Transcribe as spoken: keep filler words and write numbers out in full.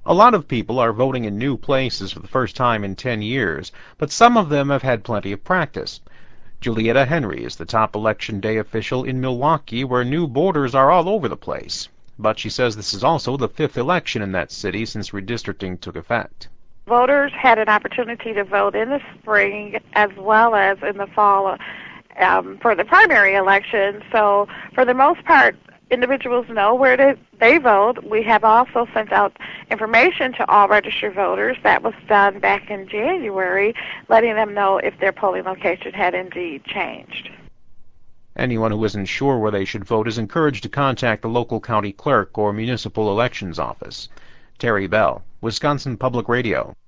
A lot of people are voting in new places for the first time in ten years, but some of them have had plenty of practice. Julietta Henry is the top Election Day official in Milwaukee, where new voters are all over the place. But she says this is also the fifth election in that city since redistricting took effect. Voters had an opportunity to vote in the spring as well as in the fall um, for the primary election. So for the most part, individuals know where to, they vote. We have also sent out information to all registered voters. That was done back in January, letting them know if their polling location had indeed changed. Anyone who isn't sure where they should vote is encouraged to contact the local county clerk or municipal elections office. Terry Bell, Wisconsin Public Radio.